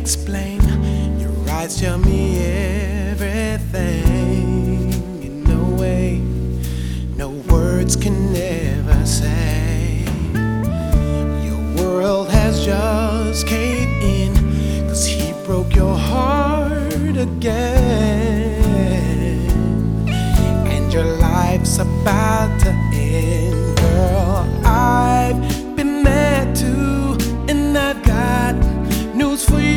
explain. Your eyes tell me everything in a way no words can ever say. Your world has just caved in, 'cause he broke your heart again. And your life's about